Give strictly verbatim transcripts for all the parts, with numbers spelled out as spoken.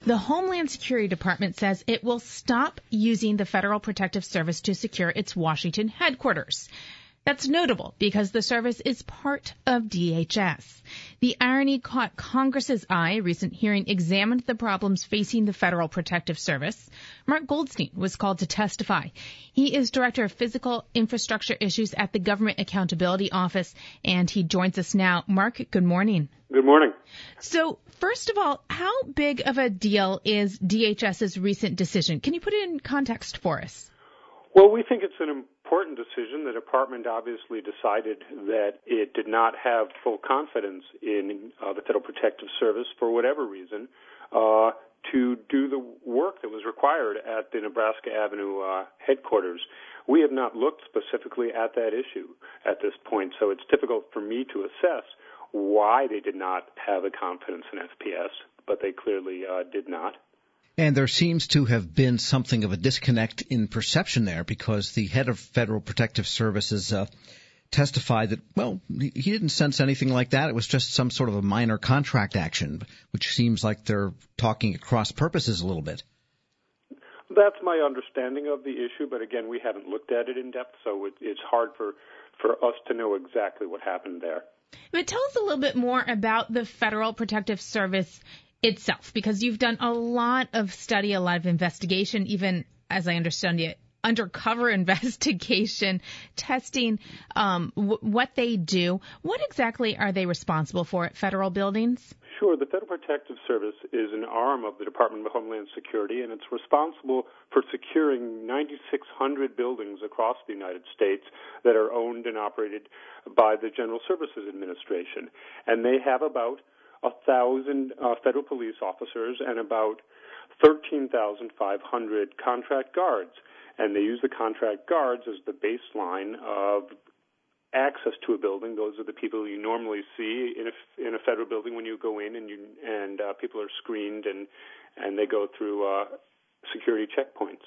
The Homeland Security Department says it will stop using the Federal Protective Service to secure its Washington headquarters. That's notable because the service is part of D H S. The irony caught Congress's eye. A recent hearing examined the problems facing the Federal Protective Service. Mark Goldstein was called to testify. He is Director of Physical Infrastructure Issues at the Government Accountability Office, and he joins us now. Mark, good morning. Good morning. So, first of all, how big of a deal is DHS's recent decision? Can you put it in context for us? Well, we think it's an important decision. The department obviously decided that it did not have full confidence in uh, the Federal Protective Service for whatever reason uh, to do the work that was required at the Nebraska Avenue uh, headquarters. We have not looked specifically at that issue at this point, so it's difficult for me to assess why they did not have a confidence in F P S, but they clearly uh, did not. And there seems to have been something of a disconnect in perception there because the head of Federal Protective Services uh, testified that, well, he didn't sense anything like that. It was just some sort of a minor contract action, which seems like they're talking at cross purposes a little bit. That's my understanding of the issue, but again, we haven't looked at it in depth, so it, it's hard for, for us to know exactly what happened there. But tell us a little bit more about the Federal Protective Service itself, because you've done a lot of study, a lot of investigation, even, as I understand it, undercover investigation, testing um, w- what they do. What exactly are they responsible for at federal buildings? Sure. The Federal Protective Service is an arm of the Department of Homeland Security, and it's responsible for securing nine thousand six hundred buildings across the United States that are owned and operated by the General Services Administration. And they have about a thousand uh, federal police officers and about thirteen thousand five hundred contract guards. And they use the contract guards as the baseline of access to a building. Those are the people you normally see in a, in a federal building when you go in, and you and uh, people are screened and and they go through uh, security checkpoints.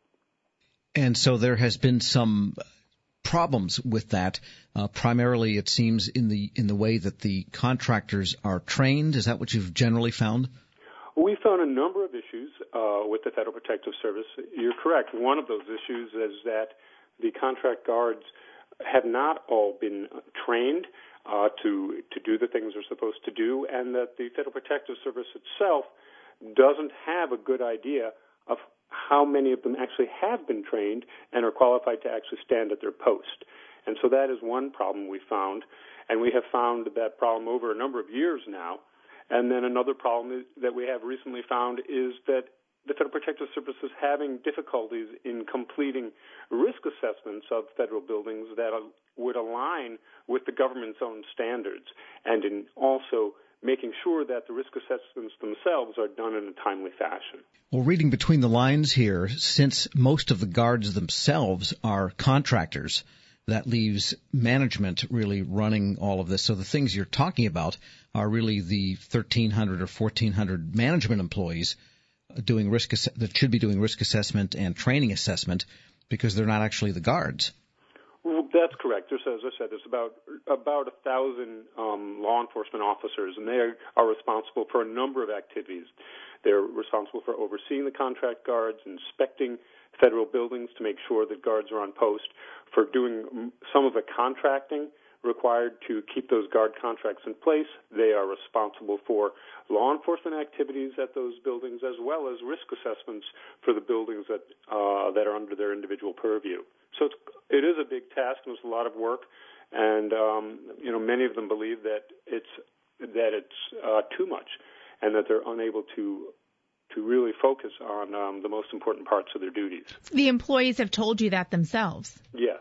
And so there has been some problems with that. Uh, primarily, it seems in the in the way that the contractors are trained. Is that what you've generally found? We found a number of issues uh, with the Federal Protective Service. You're correct. One of those issues is that the contract guards have not all been trained uh, to to do the things they're supposed to do, and that the Federal Protective Service itself doesn't have a good idea of how many of them actually have been trained and are qualified to actually stand at their post. And so that is one problem we found, and we have found that problem over a number of years now. And then another problem is, that we have recently found is that the Federal Protective Service is having difficulties in completing risk assessments of federal buildings that would align with the government's own standards, and in also making sure that the risk assessments themselves are done in a timely fashion. Well, reading between the lines here, since most of the guards themselves are contractors, that leaves management really running all of this. So the things you're talking about are really the thirteen hundred or fourteen hundred management employees doing risk ass- that should be doing risk assessment and training assessment, because they're not actually the guards. Well, that's correct. There's, as I said, there's about about a thousand um, law enforcement officers, and they are responsible for a number of activities. They're responsible for overseeing the contract guards, inspecting federal buildings to make sure that guards are on post, for doing some of the contracting required to keep those guard contracts in place. They are responsible for law enforcement activities at those buildings, as well as risk assessments for the buildings that uh, that are under their individual purview. So it's, it is a big task, and it's a lot of work. And um, you know, many of them believe that it's that it's uh, too much, and that they're unable to to really focus on um, the most important parts of their duties. The employees have told you that themselves. Yes.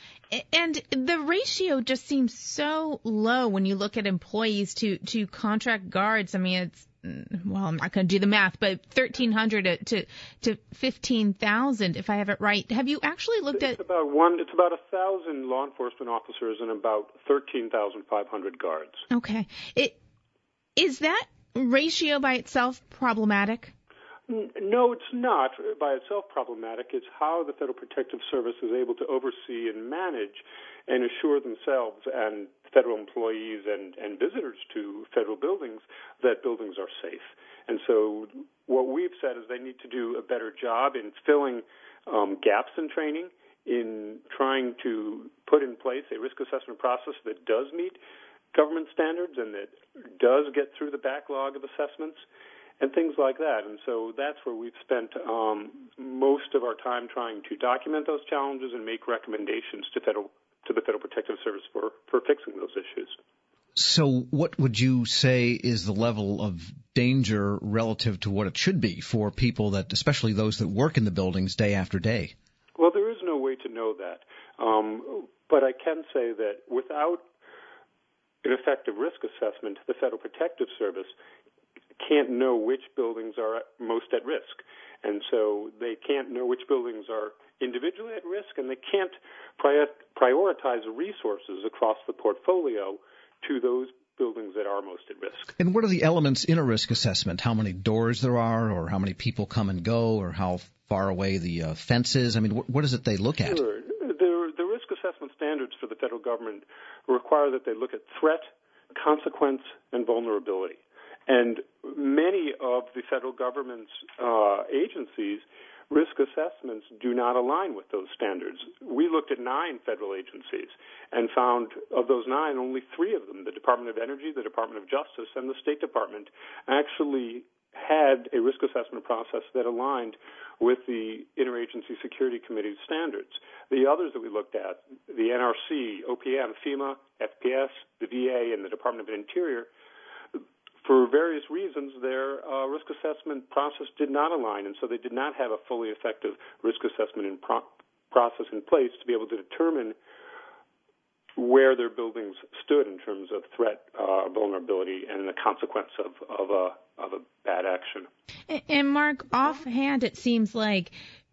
And the ratio just seems so low when you look at employees to, to contract guards. I mean, it's, well, I'm not going to do the math, but thirteen hundred to, to fifteen thousand, if I have it right. Have you actually looked it's at... About one, it's about one thousand law enforcement officers and about thirteen thousand five hundred guards. Okay. It, is that ratio by itself problematic? No, it's not by itself problematic. It's how the Federal Protective Service is able to oversee and manage and assure themselves and federal employees and, and visitors to federal buildings that buildings are safe. And so what we've said is they need to do a better job in filling um, gaps in training, in trying to put in place a risk assessment process that does meet government standards and that does get through the backlog of assessments and things like that. And so that's where we've spent um, most of our time trying to document those challenges and make recommendations to federal to the Federal Protective Service for, for fixing those issues. So what would you say is the level of danger relative to what it should be for people that, especially those that work in the buildings day after day? Well, there is no way to know that. Um, but I can say that without an effective risk assessment, the Federal Protective Service can't know which buildings are most at risk. And so they can't know which buildings are individually at risk, and they can't prior- prioritize resources across the portfolio to those buildings that are most at risk. And what are the elements in a risk assessment? How many doors there are, or how many people come and go, or how far away the uh, fence is? I mean, what, what is it they look at? Sure. The, the risk assessment standards for the federal government require that they look at threat, consequence, and vulnerability. And many of the federal government's uh, agencies, risk assessments do not align with those standards. We looked at nine federal agencies and found of those nine, only three of them, the Department of Energy, the Department of Justice, and the State Department, actually had a risk assessment process that aligned with the Interagency Security Committee's standards. The others that we looked at, the N R C, O P M, FEMA, F P S, the V A, and the Department of Interior, for various reasons, their uh, risk assessment process did not align, and so they did not have a fully effective risk assessment in pro- process in place to be able to determine where their buildings stood in terms of threat, uh, vulnerability, and the consequence of, of, a, of a bad action. And, and Mark, offhand, it seems like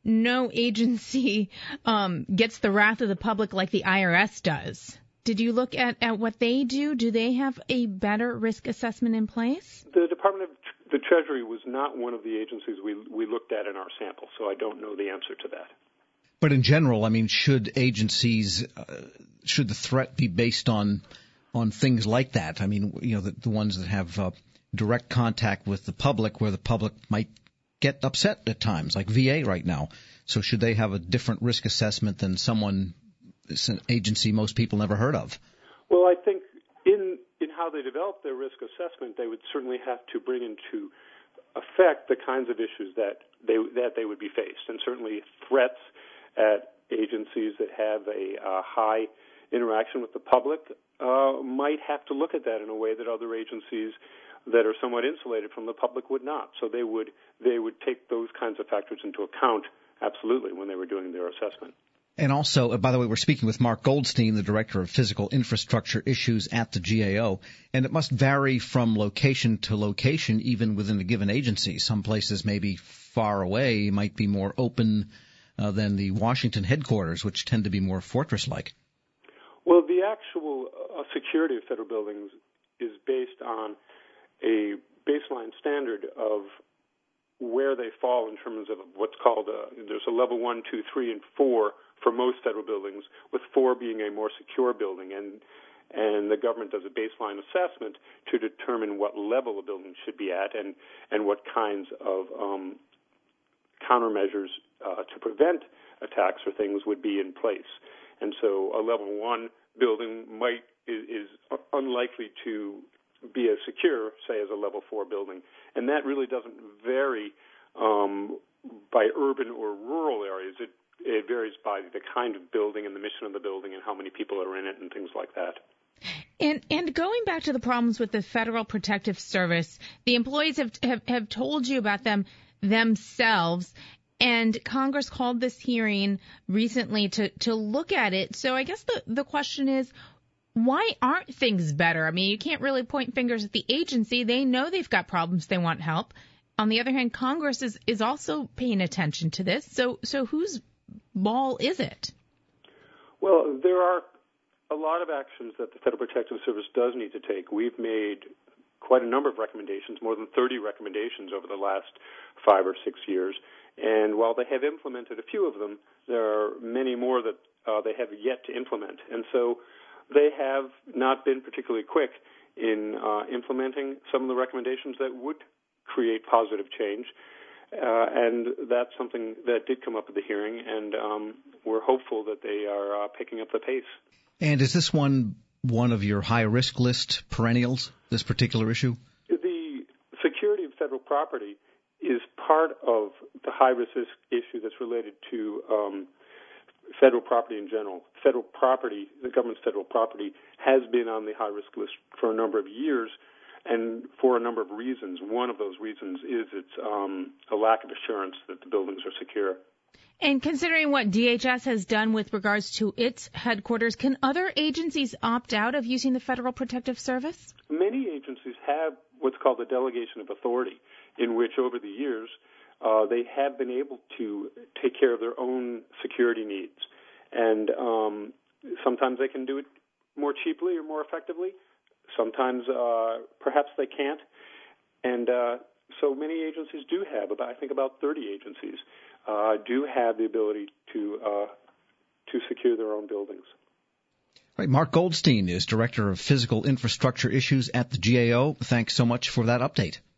no agency um, gets the wrath of the public like the I R S does. Did you look at, at what they do? Do they have a better risk assessment in place? The Department of the Treasury was not one of the agencies we we looked at in our sample, so I don't know the answer to that. But in general, I mean, should agencies, uh, should the threat be based on on things like that? I mean, you know, the, the ones that have uh, direct contact with the public, where the public might get upset at times, like V A right now. So should they have a different risk assessment than someone? It's an agency most people never heard of. Well, I think in in how they develop their risk assessment, they would certainly have to bring into effect the kinds of issues that they that they would be faced, and certainly threats at agencies that have a uh, high interaction with the public uh, might have to look at that in a way that other agencies that are somewhat insulated from the public would not. So they would they would take those kinds of factors into account, absolutely, when they were doing their assessment. And also, by the way, we're speaking with Mark Goldstein, the Director of Physical Infrastructure Issues at the G A O, and it must vary from location to location, even within a given agency. Some places may be far away, might be more open uh, than the Washington headquarters, which tend to be more fortress-like. Well, the actual uh, security of federal buildings is based on a baseline standard of where they fall in terms of what's called a, there's a level one, two, three, and four for most federal buildings, with four being a more secure building. And and the government does a baseline assessment to determine what level a building should be at and, and what kinds of um, countermeasures uh, to prevent attacks or things would be in place. And so a level one building might is, is unlikely to be as secure, say, as a level four building. And that really doesn't vary um, by urban or rural areas. It It varies by the kind of building and the mission of the building and how many people are in it and things like that. And and going back to the problems with the Federal Protective Service, the employees have have, have told you about them themselves, and Congress called this hearing recently to, to look at it. So I guess the, the question is, why aren't things better? I mean, you can't really point fingers at the agency. They know they've got problems. They want help. On the other hand, Congress is, is also paying attention to this. So so whose ball is it? Well, there are a lot of actions that the Federal Protective Service does need to take. We've made quite a number of recommendations, more than thirty recommendations over the last five or six years. And while they have implemented a few of them, there are many more that uh, they have yet to implement. And so they have not been particularly quick in uh, implementing some of the recommendations that would create positive change. Uh, and that's something that did come up at the hearing, and um, we're hopeful that they are uh, picking up the pace. And is this one one of your high-risk list perennials, this particular issue? The security of federal property is part of the high-risk issue that's related to um, federal property in general. Federal property, the government's federal property, has been on the high-risk list for a number of years, and for a number of reasons. One of those reasons is its um, a lack of assurance that the buildings are secure. And considering what D H S has done with regards to its headquarters, can other agencies opt out of using the Federal Protective Service? Many agencies have what's called a delegation of authority, in which over the years uh, they have been able to take care of their own security needs. And um, sometimes they can do it more cheaply or more effectively. Sometimes uh, perhaps they can't. And uh, so many agencies do have, about, I think about thirty agencies, uh, do have the ability to uh, to secure their own buildings. All right, Mark Goldstein is Director of Physical Infrastructure Issues at the G A O. Thanks so much for that update.